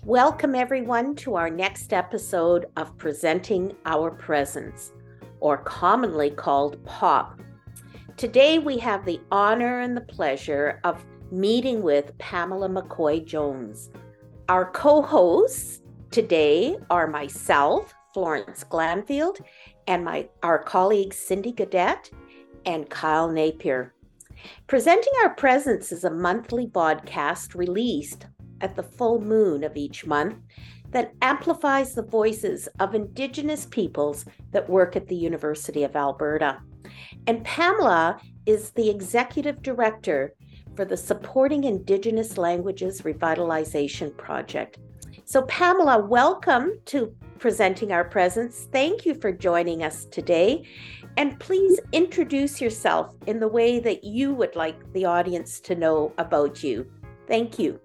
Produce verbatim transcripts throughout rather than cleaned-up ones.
Welcome everyone to our next episode of Presenting Our Presence, or commonly called POP. Today we have the honor and the pleasure of meeting with Pamela McCoy-Jones. Our co-hosts today are myself, Florence Glanfield, and my our colleagues Cindy Gaudette and Kyle Napier. Presenting Our Presence is a monthly podcast released at the full moon of each month that amplifies the voices of Indigenous peoples that work at the University of Alberta. And Pamela is the Executive Director for the Supporting Indigenous Languages Revitalization Project. So Pamela, welcome to Presenting Our Presence. Thank you for joining us today. And please introduce yourself in the way that you would like the audience to know about you. Thank you.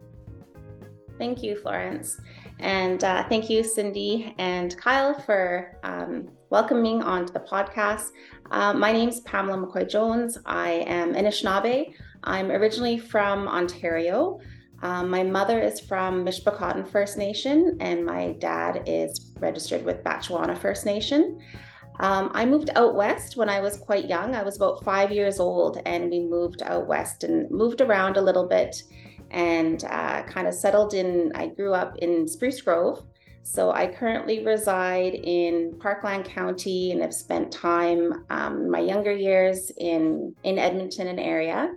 Thank you, Florence. And uh, thank you, Cindy and Kyle, for um, welcoming onto the podcast. Uh, my name is Pamela McCoy-Jones. I am Anishinaabe. I'm originally from Ontario. Um, my mother is from Mishpachotton First Nation, and my dad is registered with Batchewana First Nation. Um, I moved out west when I was quite young. I was about five years old, and we moved out west and moved around a little bit and uh, kind of settled in. I grew up in Spruce Grove. So I currently reside in Parkland County and have spent time um, my younger years in, in Edmonton and area.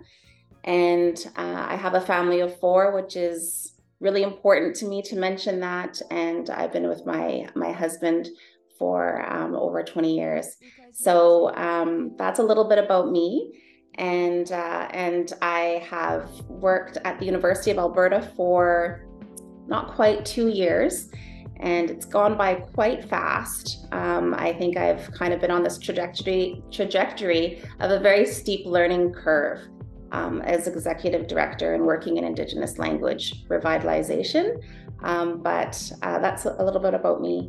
And uh, I have a family of four, which is really important to me to mention that. And I've been with my, my husband for um, over twenty years. So um, that's a little bit about me. And uh, and I have worked at the University of Alberta for not quite two years, and it's gone by quite fast. Um, I think I've kind of been on this trajectory trajectory of a very steep learning curve um, as executive director and working in Indigenous language revitalization. Um, but uh, that's a little bit about me.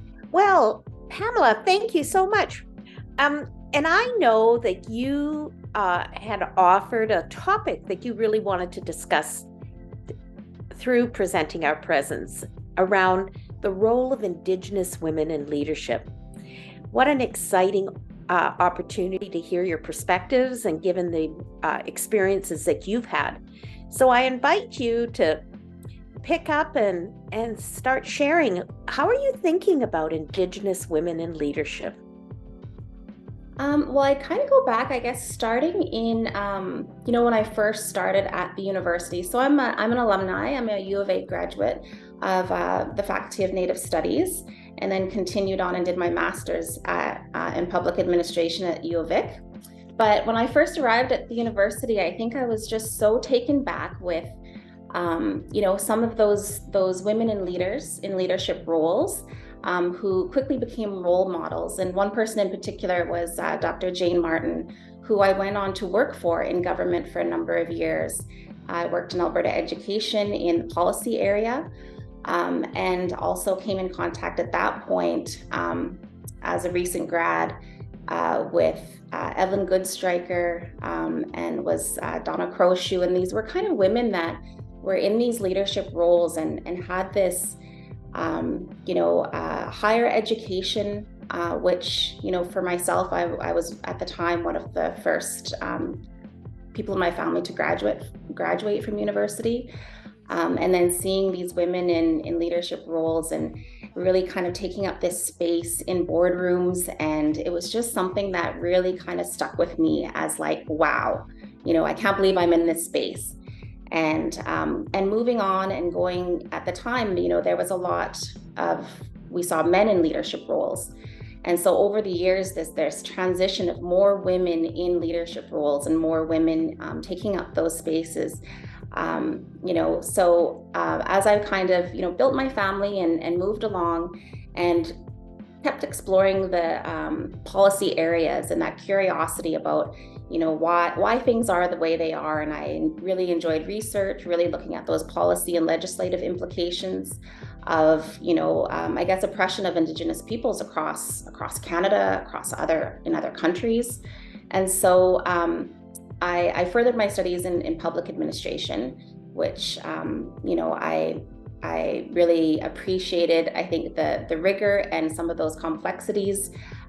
Well, Pamela, thank you so much. Um, and I know that you uh, had offered a topic that you really wanted to discuss th- through Presenting Our Presence around the role of Indigenous women in leadership. What an exciting uh, opportunity to hear your perspectives and given the uh, experiences that you've had. So I invite you to pick up and, and start sharing. How are you thinking about Indigenous women in leadership? Um, well, I kind of go back, I guess, starting in, um, you know, when I first started at the university. So I'm a, I'm an alumni. I'm a U of A graduate of uh, the Faculty of Native Studies, and then continued on and did my master's at, uh, in public administration at U of I C. But when I first arrived at the university, I think I was just so taken back with, um, you know, some of those those women in leaders in leadership roles. Um, who quickly became role models. And one person in particular was uh, Doctor Jane Martin, who I went on to work for in government for a number of years. I worked in Alberta education in the policy area, um, and also came in contact at that point um, as a recent grad uh, with uh, Evelyn Goodstriker um, and was uh, Donna Crowshoe. And these were kind of women that were in these leadership roles and, and had this Um, you know, uh, higher education, uh, which, you know, for myself, I, I was at the time one of the first um, people in my family to graduate graduate from university. Um, and then seeing these women in, in leadership roles and really kind of taking up this space in boardrooms. And it was just something that really kind of stuck with me as like, wow, you know, I can't believe I'm in this space. And um, and moving on and going at the time, you know, there was a lot of, we saw men in leadership roles. And so over the years, this there's transition of more women in leadership roles and more women um, taking up those spaces. Um, you know, so uh, as I kind of, you know, built my family and, and moved along and kept exploring the um, policy areas and that curiosity about, you know, why why things are the way they are. And I really enjoyed research, really looking at those policy and legislative implications of, you know, um, I guess oppression of Indigenous peoples across across Canada, across other in other countries. And so um, I, I furthered my studies in, in public administration, which, um, you know, I I really appreciated, I think, the the rigor and some of those complexities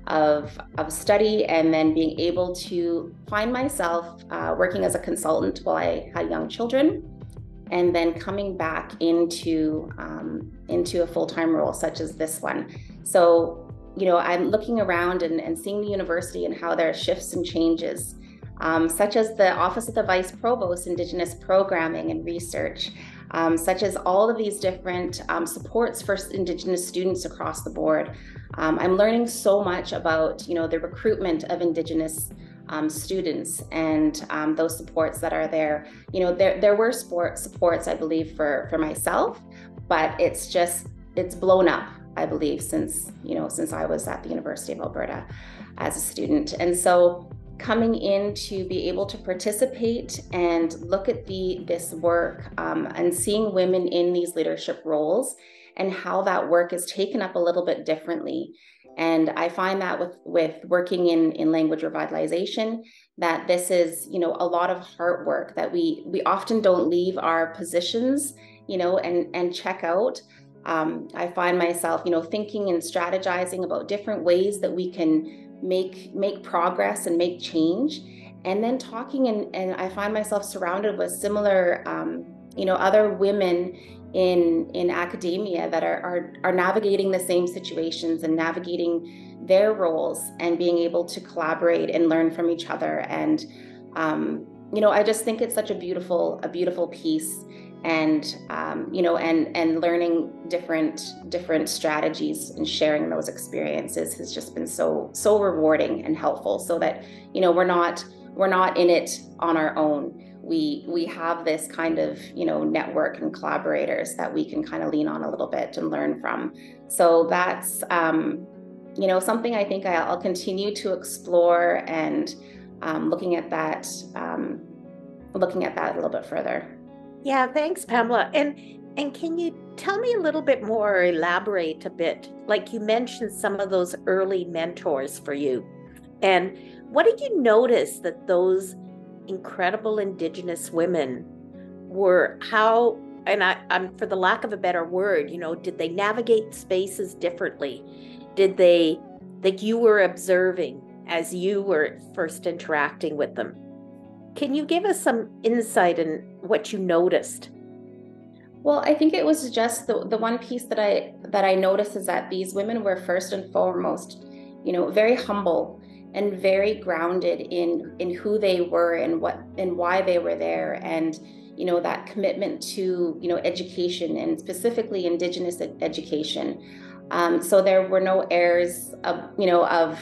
of of study, and then being able to find myself uh, working as a consultant while I had young children, and then coming back into um, into a full-time role such as this one. So, you know, I'm looking around and, and seeing the university and how there are shifts and changes, um, such as the Office of the Vice Provost, Indigenous Programming and Research, um, such as all of these different um, supports for Indigenous students across the board. Um, I'm learning so much about, you know, the recruitment of Indigenous um, students and um, those supports that are there. You know, there there were sport supports, I believe, for for myself, but it's just it's blown up, I believe, since you know since I was at the University of Alberta as a student. And so coming in to be able to participate and look at the this work um, and seeing women in these leadership roles and how that work is taken up a little bit differently. And I find that with with working in in language revitalization, that this is, you know, a lot of heart work, that we we often don't leave our positions, you know, and and check out. Um, I find myself, you know, thinking and strategizing about different ways that we can make make progress and make change, and then talking and and I find myself surrounded with similar, um, you know, other women in in academia that are, are are navigating the same situations and navigating their roles and being able to collaborate and learn from each other. And um, you know, I just think it's such a beautiful a beautiful piece. And um, you know, and and learning different different strategies and sharing those experiences has just been so so rewarding and helpful. So that, you know, we're not we're not in it on our own. We we have this kind of, you know, network and collaborators that we can kind of lean on a little bit and learn from. So that's um, you know, something I think I'll continue to explore, and um, looking at that um, looking at that a little bit further. Yeah, thanks, Pamela. And and can you tell me a little bit more, or elaborate a bit? Like you mentioned some of those early mentors for you. And what did you notice that those incredible Indigenous women were, how, and I, I'm for the lack of a better word, you know, did they navigate spaces differently? Did they, like you were observing as you were first interacting with them? Can you give us some insight in what you noticed? Well, I think it was just the the one piece that I that I noticed is that these women were first and foremost, you know, very humble and very grounded in in who they were and what and why they were there, and you know, that commitment to, you know, education, and specifically Indigenous ed- education. Um, so there were no airs of, you know, of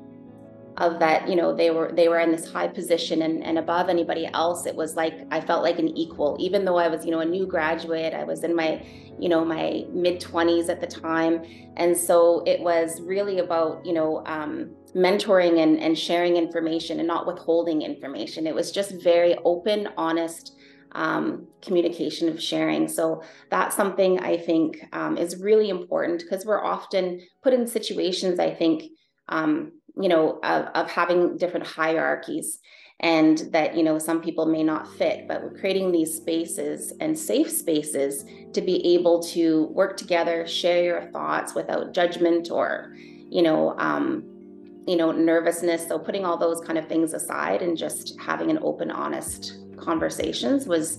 of that, you know, they were they were in this high position and, and above anybody else. It was like I felt like an equal, even though I was, you know, a new graduate. I was in my, you know, my mid twenties at the time. And so it was really about, you know, um, mentoring and, and sharing information and not withholding information. It was just very open, honest um, communication of sharing. So that's something I think um, is really important, because we're often put in situations, I think, um, you know, of, of having different hierarchies, and that, you know, some people may not fit, but we're creating these spaces and safe spaces to be able to work together, share your thoughts without judgment or, you know, um, you know, nervousness. So putting all those kind of things aside and just having an open, honest conversations was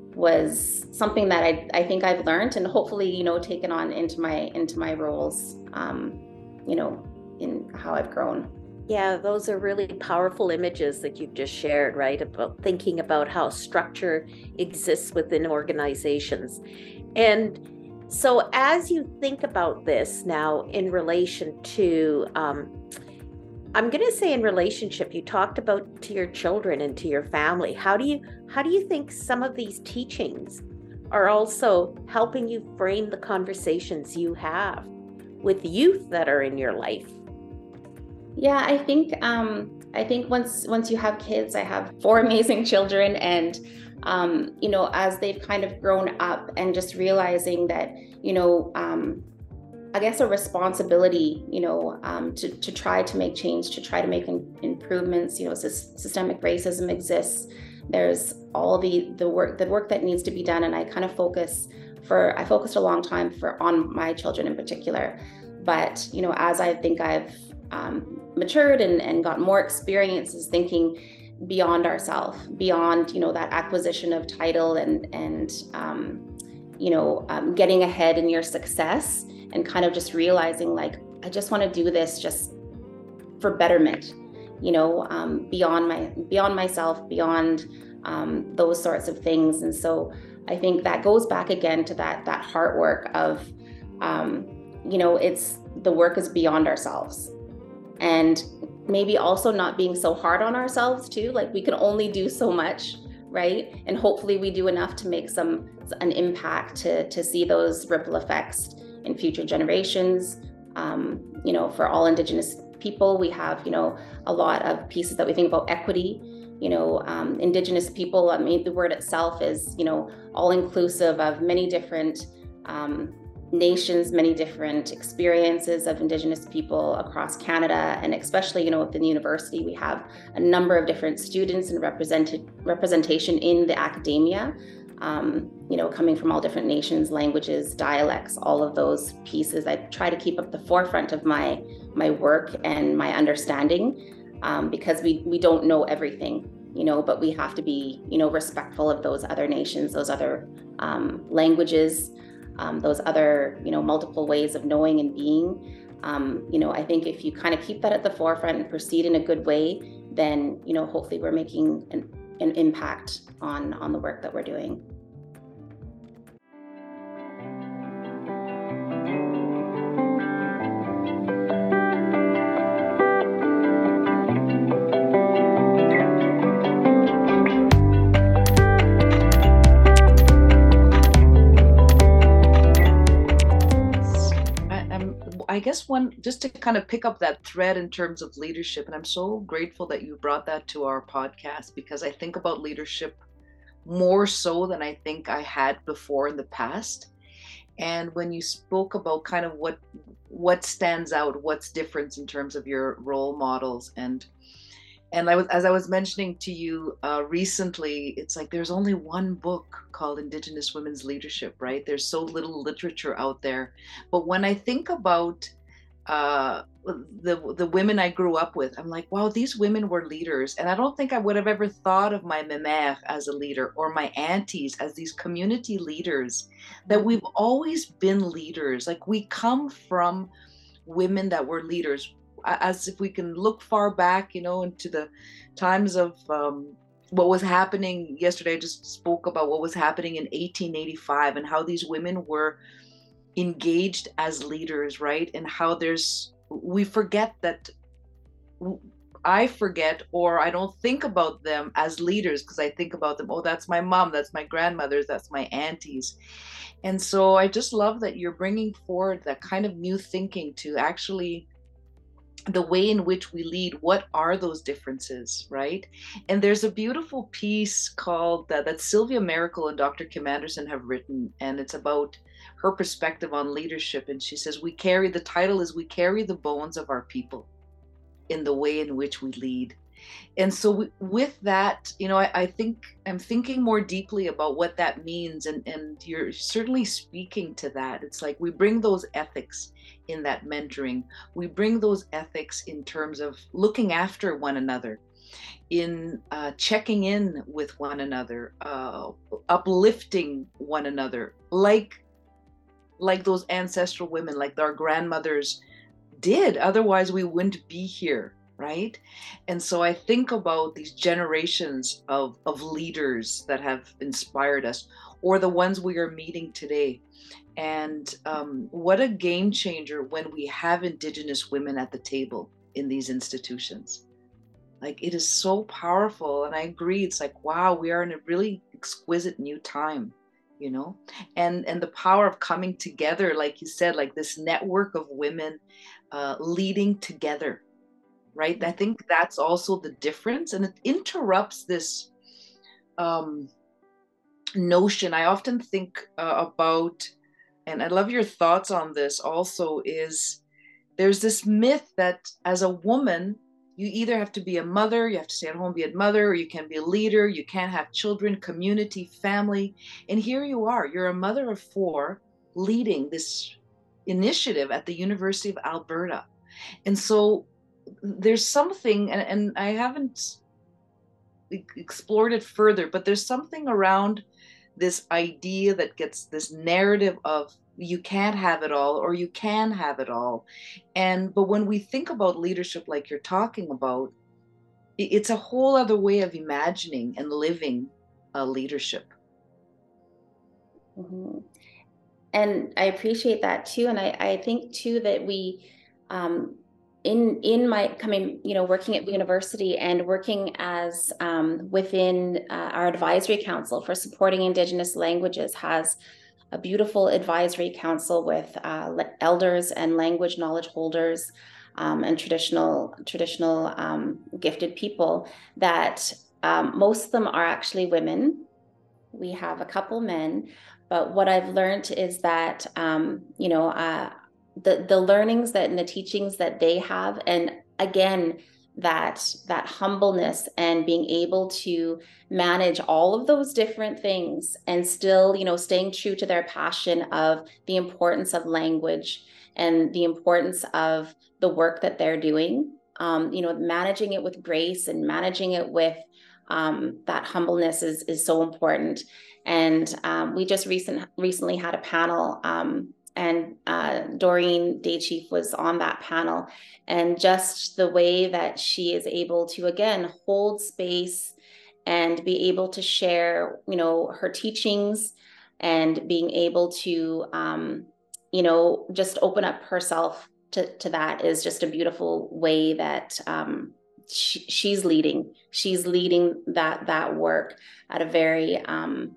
was something that I, I think I've learned, and hopefully, you know, taken on into my into my roles, um, you know, in how I've grown. Yeah, those are really powerful images that you've just shared, right? About thinking about how structure exists within organizations. And so as you think about this now in relation to, um, I'm going to say in relationship, you talked about to your children and to your family. How do you, how do you think some of these teachings are also helping you frame the conversations you have with youth that are in your life? Yeah, I think um, I think once once you have kids, I have four amazing children, and um, you know, as they've kind of grown up, and just realizing that, you know, um, I guess a responsibility, you know, um, to to try to make change, to try to make in, improvements. You know, systemic racism exists. There's all the the work the work that needs to be done, and I kind of focus for, I focused a long time for on my children in particular. But, you know, as I think I've um, matured and, and got more experiences thinking beyond ourselves, beyond, you know, that acquisition of title and, and um, you know, um, getting ahead in your success, and kind of just realizing like, I just want to do this just for betterment, you know, um, beyond my, beyond myself, beyond um, those sorts of things. And so I think that goes back again to that, that heart work of, um, you know, it's, the work is beyond ourselves. And maybe also not being so hard on ourselves too. Like we can only do so much, right? And hopefully we do enough to make some, an impact to, to see those ripple effects in future generations. Um, you know, for all Indigenous people, we have, you know, a lot of pieces that we think about equity. You know, um, Indigenous people, I mean, the word itself is, you know, all inclusive of many different um, nations, many different experiences of Indigenous people across Canada, and especially, you know, within the university, we have a number of different students and represented representation in the academia, um, you know, coming from all different nations, languages, dialects, all of those pieces. I try to keep up the forefront of my my work and my understanding, um, because we we don't know everything, you know, but we have to be, you know, respectful of those other nations, those other um, languages, Um, those other, you know, multiple ways of knowing and being. Um, you know, I think if you kind of keep that at the forefront and proceed in a good way, then, you know, hopefully we're making an, an impact on, on the work that we're doing. I guess one, just to kind of pick up that thread in terms of leadership, and I'm so grateful that you brought that to our podcast, because I think about leadership more so than I think I had before in the past. And when you spoke about kind of what what stands out, what's different in terms of your role models, and and I was, as I was mentioning to you uh, recently, it's like there's only one book called Indigenous Women's Leadership, right? There's so little literature out there. But when I think about uh, the the women I grew up with, I'm like, wow, these women were leaders. And I don't think I would have ever thought of my mère as a leader, or my aunties as these community leaders, that we've always been leaders. Like we come from women that were leaders. As if we can look far back, you know, into the times of um, what was happening yesterday. I just spoke about what was happening in eighteen eighty-five and how these women were engaged as leaders, right? And how there's, we forget that, I forget, or I don't think about them as leaders, because I think about them, oh, that's my mom, that's my grandmothers, that's my aunties. And so I just love that you're bringing forward that kind of new thinking to actually the way in which we lead. What are those differences, right? And there's a beautiful piece called uh, that Sylvia Miracle and Doctor Kim Anderson have written, and it's about her perspective on leadership. And she says, we carry, the title is, we carry the bones of our people in the way in which we lead. And so we, with that, you know, I, I think I'm thinking more deeply about what that means. And, and you're certainly speaking to that. It's like we bring those ethics in that mentoring. We bring those ethics in terms of looking after one another, in uh, checking in with one another, uh, uplifting one another, like, like those ancestral women, like our grandmothers did. Otherwise, we wouldn't be here. Right. And so I think about these generations of, of leaders that have inspired us, or the ones we are meeting today. And um, what a game changer when we have Indigenous women at the table in these institutions. Like, it is so powerful. And I agree. It's like, wow, we are in a really exquisite new time, you know, and, and the power of coming together, like you said, like this network of women uh, leading together. Right. I think that's also the difference. And it interrupts this um, notion. I often think uh, about, and I love your thoughts on this also, is there's this myth that as a woman, you either have to be a mother, you have to stay at home, be a mother, or you can be a leader, you can't have children, community, family. And here you are, you're a mother of four leading this initiative at the University of Alberta. And so there's something, and, and I haven't explored it further, but there's something around this idea that gets this narrative of you can't have it all or you can have it all. And but when we think about leadership like you're talking about, it's a whole other way of imagining and living a leadership. Mm-hmm. And I appreciate that too. And I, I think too that we um, in in my coming, you know, working at the university and working as um, within uh, our advisory council for supporting Indigenous languages has a beautiful advisory council with uh, elders and language knowledge holders um, and traditional traditional um, gifted people that um, most of them are actually women. We have a couple men, but what I've learned is that um, you know uh, the the learnings that and the teachings that they have, and again that that humbleness and being able to manage all of those different things and still, you know, staying true to their passion of the importance of language and the importance of the work that they're doing, um, you know, managing it with grace and managing it with um, that humbleness is is so important. And um, we just recent recently had a panel um, and uh, Doreen Daychief was on that panel, and just the way that she is able to, again, hold space and be able to share, you know, her teachings and being able to, um, you know, just open up herself to, to that is just a beautiful way that um, she, she's leading. She's leading that, that work at a very um,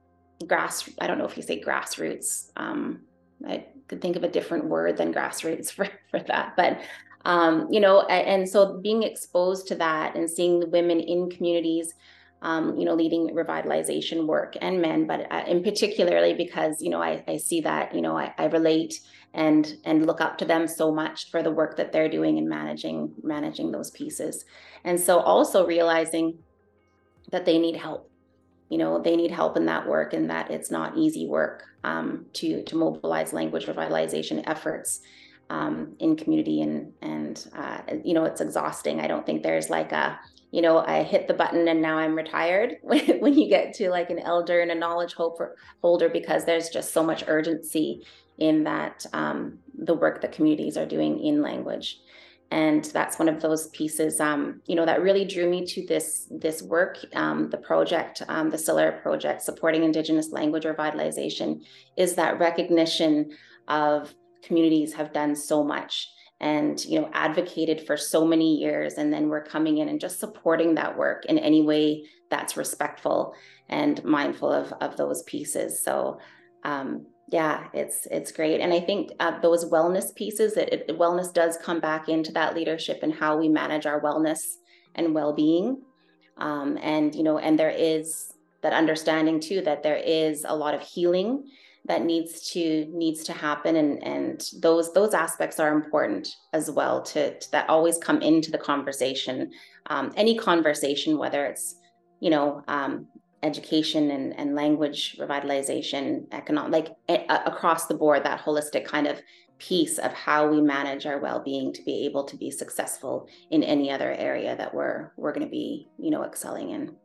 grass, I don't know if you say grassroots, um, I could think of a different word than grassroots for, for that, but um, you know, and, and so being exposed to that and seeing the women in communities, um, you know, leading revitalization work, and men, but uh, in particularly because, you know, I, I see that, you know, I, I relate and and look up to them so much for the work that they're doing in managing managing those pieces. And so also realizing that they need help. You know, they need help in that work, and that it's not easy work um, to to mobilize language revitalization efforts um, in community, and and uh, you know, it's exhausting. I don't think there's like a, you know, I hit the button and now I'm retired when, when you get to like an elder and a knowledge holder, because there's just so much urgency in that um, the work that communities are doing in language. And that's one of those pieces, um, you know, that really drew me to this this work, um, the project, um, the SILAR project, supporting Indigenous language revitalization, is that recognition of communities have done so much and, you know, advocated for so many years, and then we're coming in and just supporting that work in any way that's respectful and mindful of of those pieces. So. Um, Yeah, it's it's great. And I think uh, those wellness pieces, it, it, wellness does come back into that leadership and how we manage our wellness and well-being. Um, and, you know, and there is that understanding too, that there is a lot of healing that needs to needs to happen. And, and those those aspects are important as well to, to that always come into the conversation. Um, any conversation, whether it's, you know, um, education and, and language revitalization, economic, like a, across the board, that holistic kind of piece of how we manage our well-being to be able to be successful in any other area that we're we're going to be, you know, excelling in.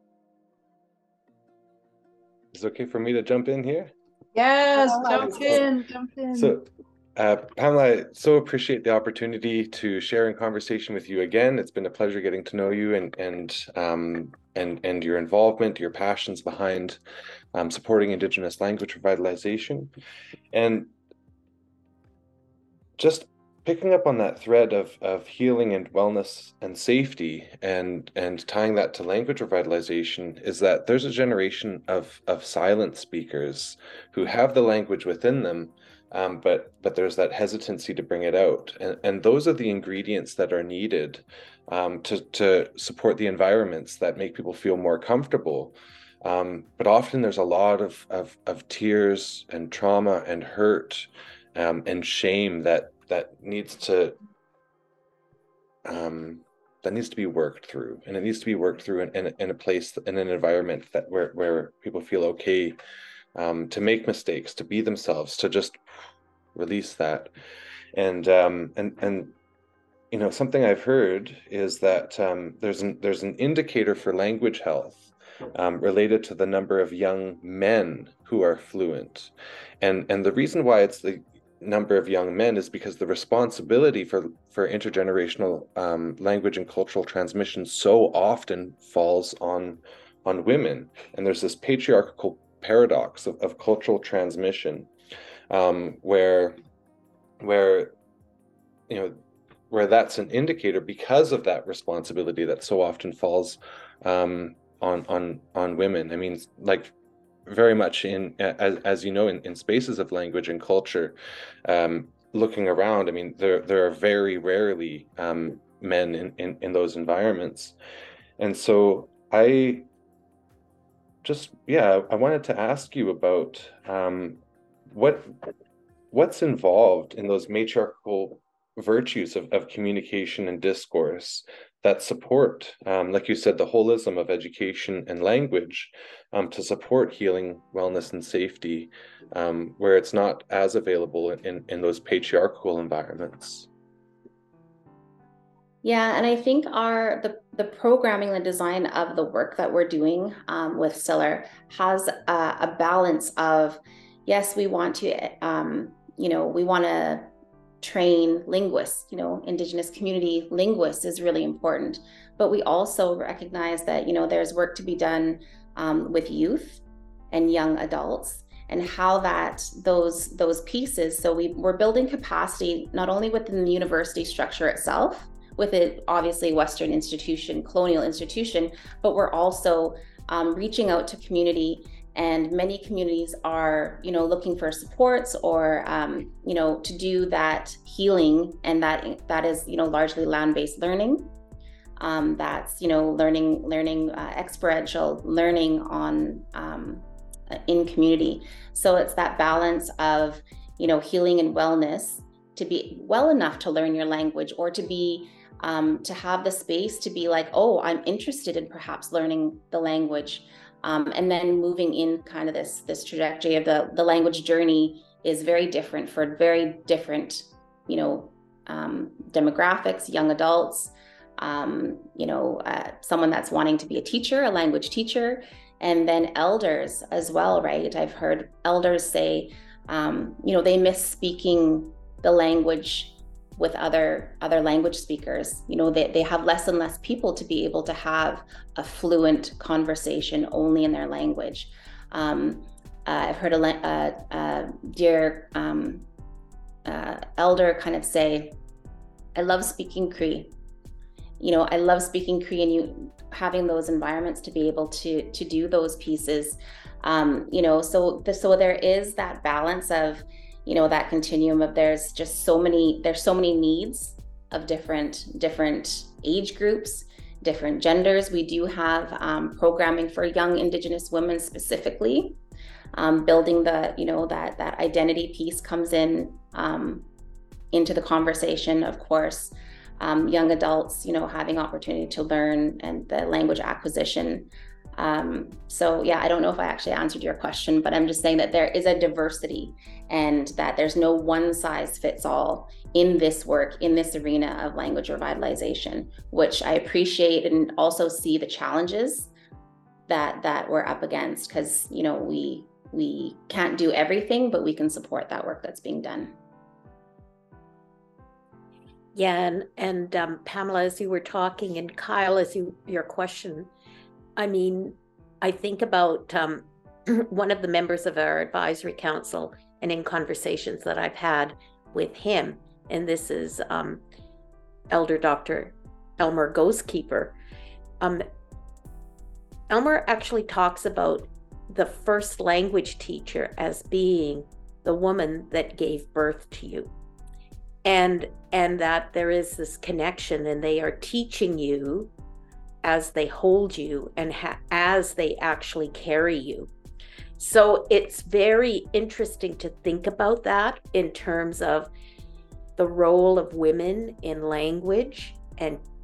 Is it okay for me to jump in here? Yes, Oh, jump in, jump in. So, uh, Pamela, I so appreciate the opportunity to share in conversation with you again. It's been a pleasure getting to know you and and um, and and your involvement, your passions behind um, supporting Indigenous language revitalization, and just picking up on that thread of of healing and wellness and safety, and and tying that to language revitalization, is that there's a generation of of silent speakers who have the language within them. Um, but but there's that hesitancy to bring it out, and and those are the ingredients that are needed um, to to support the environments that make people feel more comfortable. Um, but often there's a lot of of of tears and trauma and hurt um, and shame that that needs to um, that needs to be worked through, and it needs to be worked through in, in, in a place, in an environment that where, where people feel okay um, to make mistakes, to be themselves, to just release that. And um, and and you know, something I've heard is that um, there's an there's an indicator for language health um, related to the number of young men who are fluent, and and the reason why it's the number of young men is because the responsibility for for intergenerational um, language and cultural transmission so often falls on on women, and there's this patriarchal paradox of, of cultural transmission um, where where you know where that's an indicator because of that responsibility that so often falls um, on on on women. I mean, like very much in as, as you know in, in spaces of language and culture, um, looking around, I mean, there there are very rarely um, men in, in, in those environments. And so I just, yeah, I wanted to ask you about um, what what's involved in those matriarchal virtues of, of communication and discourse that support, um, like you said, the holism of education and language um, to support healing, wellness, and safety, um, where it's not as available in, in those patriarchal environments. Yeah, and I think our the, the programming and design of the work that we're doing um, with S I L R has a, a balance of, yes, we want to, um, you know, we want to train linguists, you know, Indigenous community linguists is really important. But we also recognize that, you know, there's work to be done um, with youth and young adults, and how that those those pieces. So we, we're building capacity not only within the university structure itself, with it obviously Western institution, colonial institution, but we're also um, reaching out to community. And many communities are, you know, looking for supports or, um, you know, to do that healing, and that that is, you know, largely land-based learning. Um, that's, you know, learning, learning uh, experiential learning on um, in community. So it's that balance of, you know, healing and wellness, to be well enough to learn your language, or to be um, to have the space to be like, oh, I'm interested in perhaps learning the language. Um, and then moving in kind of this this trajectory of the, the language journey is very different for very different, you know, um, demographics, young adults, um, you know, uh, someone that's wanting to be a teacher, a language teacher, and then elders as well, right? I've heard elders say, um, you know, they miss speaking the language with other other language speakers. You know, they, they have less and less people to be able to have a fluent conversation only in their language. Um, uh, I've heard a, a, a dear um, uh, elder kind of say, I love speaking Cree. You know, I love speaking Cree, and you having those environments to be able to to do those pieces. Um, you know, so the, so there is that balance of, you know, that continuum of there's just so many, there's so many needs of different, different age groups, different genders. We do have um, programming for young Indigenous women specifically, um, building the, you know, that, that identity piece comes in um, into the conversation, of course. Um, young adults, you know, having opportunity to learn, and the language acquisition. Um, so yeah, I don't know if I actually answered your question, but I'm just saying that there is a diversity, and that there's no one size fits all in this work, in this arena of language revitalization, which I appreciate, and also see the challenges that that we're up against, because, you know, we we can't do everything, but we can support that work that's being done. Yeah, and, and um, Pamela, as you were talking, and Kyle, as you your question, I mean, I think about um, one of the members of our advisory council, and in conversations that I've had with him, and this is um, Elder Doctor Elmer Ghostekeeper. Um, Elmer actually talks about the first language teacher as being the woman that gave birth to you. And and that there is this connection, and they are teaching you as they hold you, and ha- as they actually carry you. So it's very interesting to think about that in terms of the role of women in language, and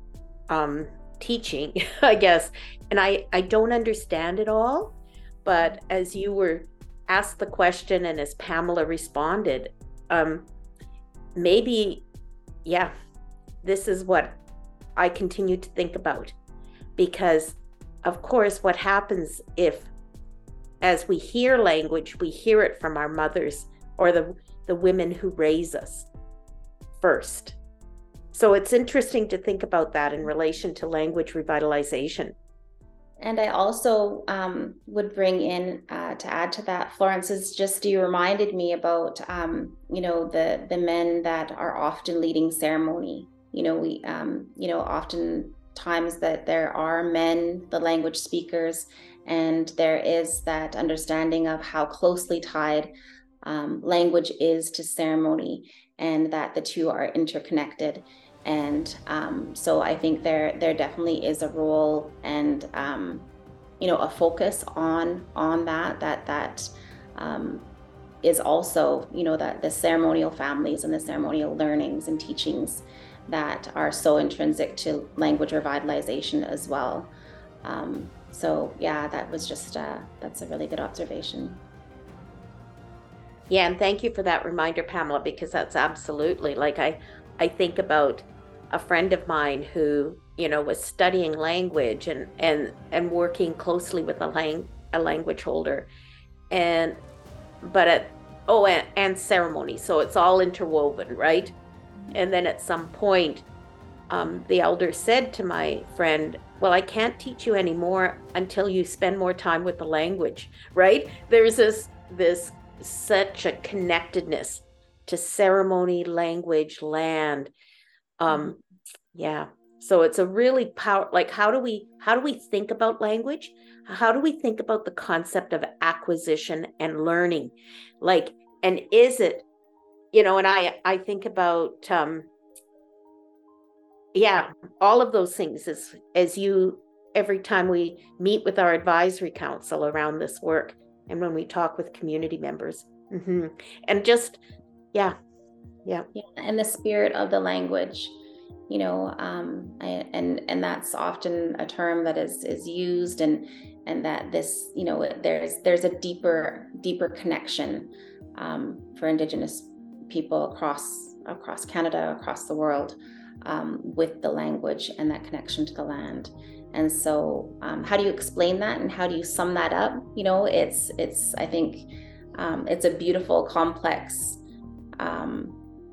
um, teaching, I guess. And I, I don't understand it all, but as you were asked the question and as Pamela responded, um, maybe, yeah, this is what I continue to think about. Because, of course, what happens if, as we hear language, we hear it from our mothers or the, the women who raise us first. So it's interesting to think about that in relation to language revitalization. And I also um, would bring in, uh, to add to that, Florence, is just you reminded me about, um, you know, the the men that are often leading ceremony. You know, we, um, you know, often times that there are men, the language speakers, and there is that understanding of how closely tied um, language is to ceremony, and that the two are interconnected. And um, so I think there there definitely is a role and um, you know, a focus on on that that that um, is also, you know, that the ceremonial families and the ceremonial learnings and teachings that are so intrinsic to language revitalization as well. Um, so yeah, that was just uh, that's a really good observation. Yeah, and thank you for that reminder, Pamela, because that's absolutely, like, I I think about a friend of mine who, you know, was studying language and and and working closely with a lang a language holder, and but at oh and, and ceremony, so it's all interwoven, right? And then at some point, um, the elder said to my friend, "Well, I can't teach you anymore until you spend more time with the language," right? There's this this such a connectedness to ceremony, language, land. Um, yeah. So it's a really power, like, how do we, how do we think about language? How do we think about the concept of acquisition and learning? Like, and is it, you know, and I, I think about, um, yeah, all of those things as, as you, every time we meet with our advisory council around this work and when we talk with community members, mm-hmm. and just, yeah, yeah. Yeah. And the spirit of the language. You know, um, I, and and that's often a term that is is used, and and that this, you know, there's there's a deeper deeper connection um, for Indigenous people across across Canada, across the world, um, with the language and that connection to the land. And so, um, how do you explain that, and how do you sum that up? You know, it's it's I think um, it's a beautiful, complex Um,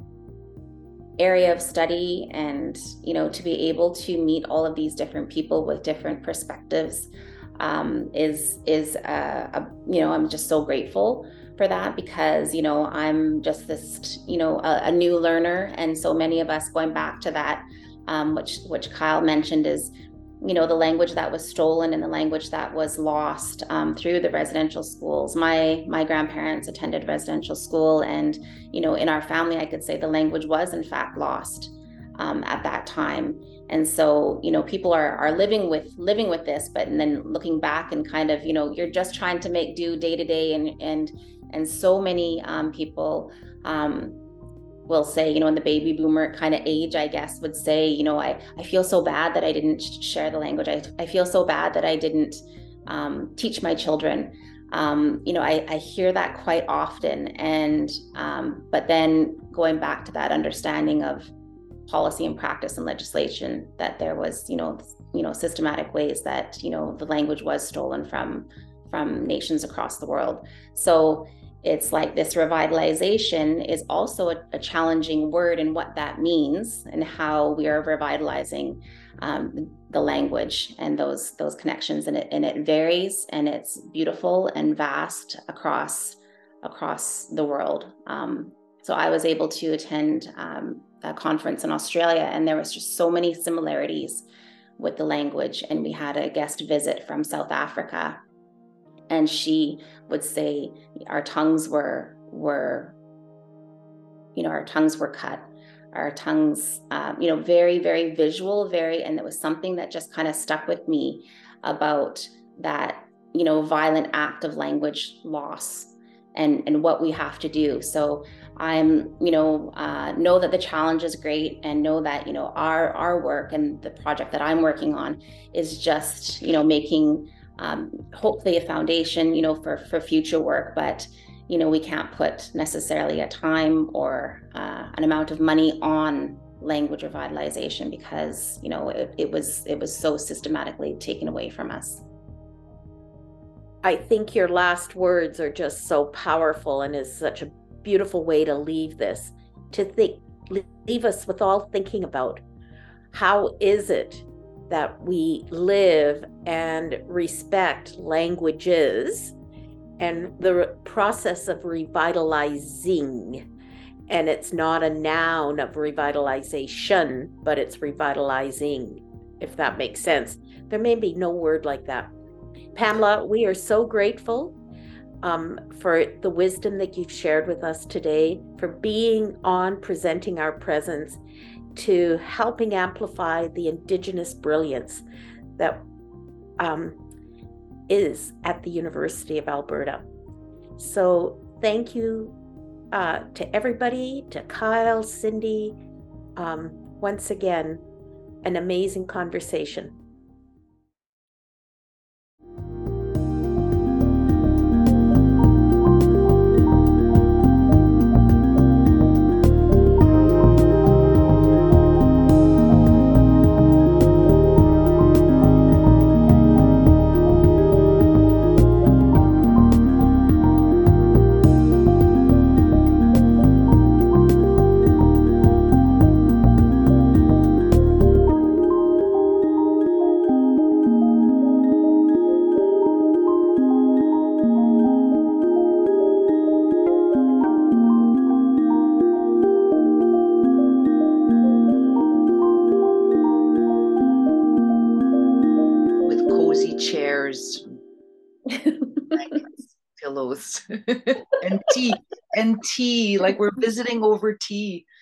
area of study, and you know, to be able to meet all of these different people with different perspectives um, is is a, a you know, I'm just so grateful for that, because you know, I'm just this, you know, a, a new learner, and so many of us, going back to that um, which which Kyle mentioned, is, you know, the language that was stolen and the language that was lost um, through the residential schools. My my grandparents attended residential school, and you know, in our family, I could say the language was in fact lost um, at that time. And so, you know, people are are living with living with this, but and then looking back and kind of, you know, you're just trying to make do day to day, and and and so many um, people. Um, will say, you know, in the baby boomer kind of age, I guess, would say, you know, I, I feel so bad that I didn't share the language. I, I feel so bad that I didn't um, teach my children. Um, you know, I, I hear that quite often. And, um, but then going back to that understanding of policy and practice and legislation, that there was, you know, you know, systematic ways that, you know, the language was stolen from, from nations across the world. So it's like this revitalization is also a, a challenging word, and what that means, and how we are revitalizing um, the language and those those connections. And it and it varies, and it's beautiful and vast across across the world. Um, so I was able to attend um, a conference in Australia, and there was just so many similarities with the language. And we had a guest visit from South Africa. And she would say our tongues were, were, you know, our tongues were cut, our tongues, um, you know, very, very visual, very, and it was something that just kind of stuck with me about that, you know, violent act of language loss. and and what we have to do. So I'm, you know, uh, know that the challenge is great, and know that, you know, our our work and the project that I'm working on is just, you know, making um, hopefully a foundation, you know, for for future work. But you know, we can't put necessarily a time or uh, an amount of money on language revitalization because, you know, it, it was it was so systematically taken away from us. I think your last words are just so powerful and is such a beautiful way to leave this, to think, leave us with all thinking about how is it that we live and respect languages and the process of revitalizing. And it's not a noun of revitalization, but it's revitalizing, if that makes sense. There may be no word like that. Pamela, we are so grateful um, for the wisdom that you've shared with us today, for being on Presenting Our Presence, to helping amplify the Indigenous brilliance that um, is at the University of Alberta. So thank you uh, to everybody, to Kyle, Cindy. Um, once again, an amazing conversation. Chairs, pillows, and tea, and tea, like we're visiting over tea.